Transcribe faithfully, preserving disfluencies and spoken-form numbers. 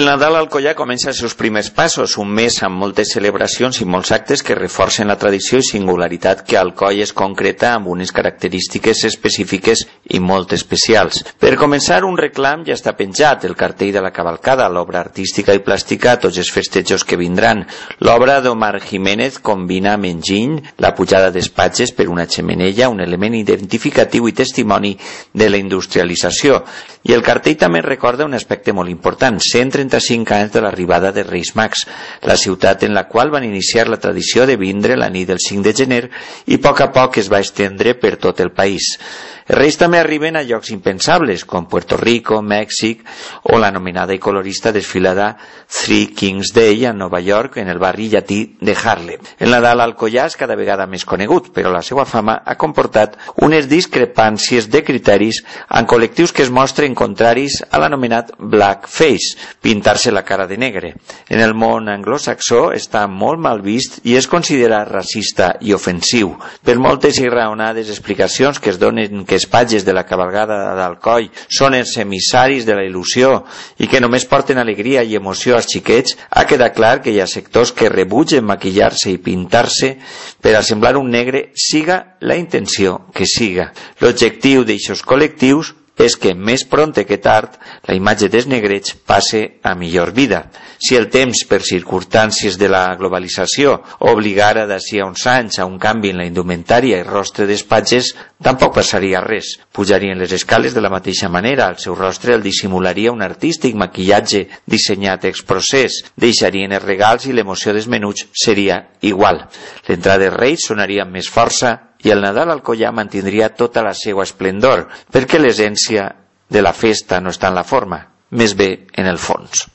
El Nadal a Alcoià comença els seus primers passos, un mes amb moltes celebracions i molts actes que reforcen la tradició i singularitat que Alcoi es concreta amb unes característiques específiques i molt especials. Per començar, un reclam ja està penjat, el cartell de la cavalcada, l'obra artística i plàstica, tots els festejos que vindran. L'obra d'Omar Jiménez combina amb enginy la pujada d'espatges per una xemeneia, un element identificatiu i testimoni de la industrialització. I el cartell també recorda un aspecte molt important, cent trenta-cinc anys de l'arribada de Reis Mags, la ciutat en la qual van iniciar la tradició de vindre la nit del cinc de gener i a poc a poc es va estendre per tot el país. Els Reis també arriben a llocs impensables, com Puerto Rico, Mèxic o l'anomenada i colorista desfilada Three Kings Day a Nova York, en el barri llatí de Harlem. El Nadal a Alcoià és cada vegada més conegut, però la seva fama ha comportat unes discrepàncies de criteris en col·lectius que es mostren contraris a l'anomenat blackface, pintar-se la cara de negre. En el món anglosaxó està molt mal vist i és considerat racista i ofensiu. Per moltes i raonades explicacions que es donen que els patges de la cavalgada d'Alcoi són els emissaris de la il·lusió i que només porten alegria i emoció als xiquets, ha quedat clar que hi ha sectors que rebutgen maquillar-se i pintar-se per a semblar un negre, siga la intenció que siga. L'objectiu d'eixos col·lectius és que més prompte que tard la imatge dels negrets passe a millor vida. Si el temps, per circumstàncies de la globalització, obligara d'ací a uns anys a un canvi en la indumentària i rostre dels patges, tampoc passaria res. Pujarien les escales de la mateixa manera, el seu rostre el dissimularia un artístic maquillatge dissenyat ex procés, deixarien els regals i l'emoció dels menuts seria igual. L'entrada dels Reis sonaria amb més força i el Nadal a Alcoià mantindria tota la seva esplendor, perquè l'essència de la festa no està en la forma, més bé en el fons.